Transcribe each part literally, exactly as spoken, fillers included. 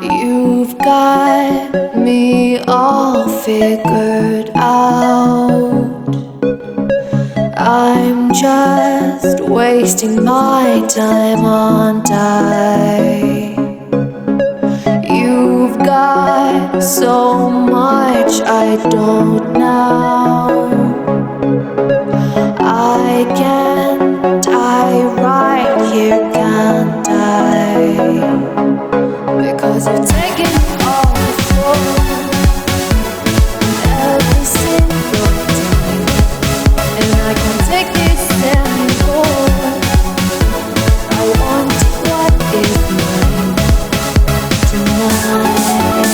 You've got me all figured out. I'm just wasting my time on die. You've got so much I don't know. I can't, I right here can't I? Because you're taking all the fall every single time, and I can't take this anymore. I want what is mine tonight,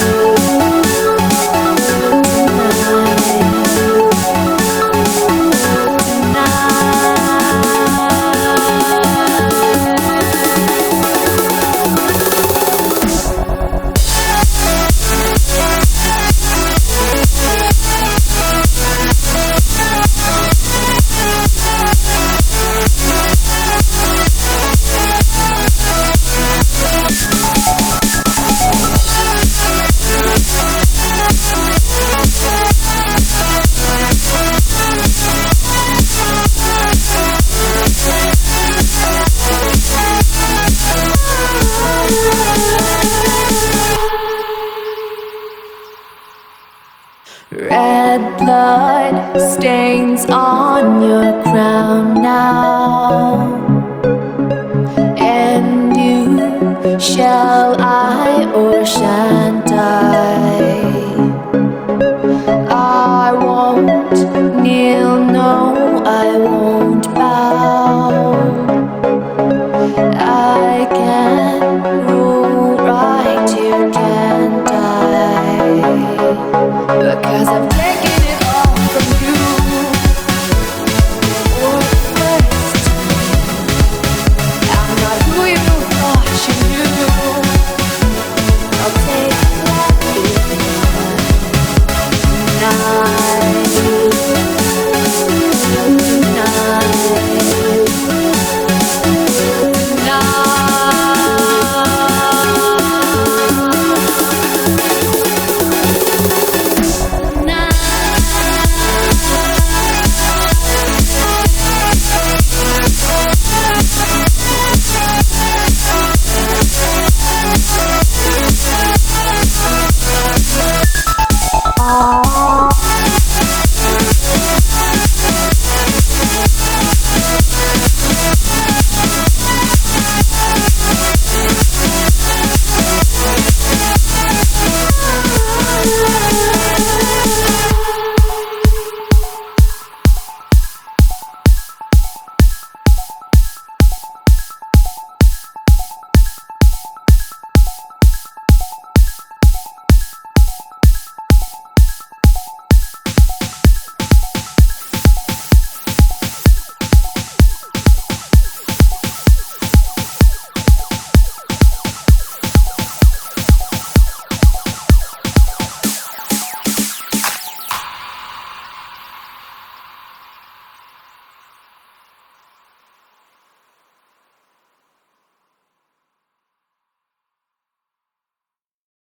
red blood stains on your crown now, and you, shall I or shall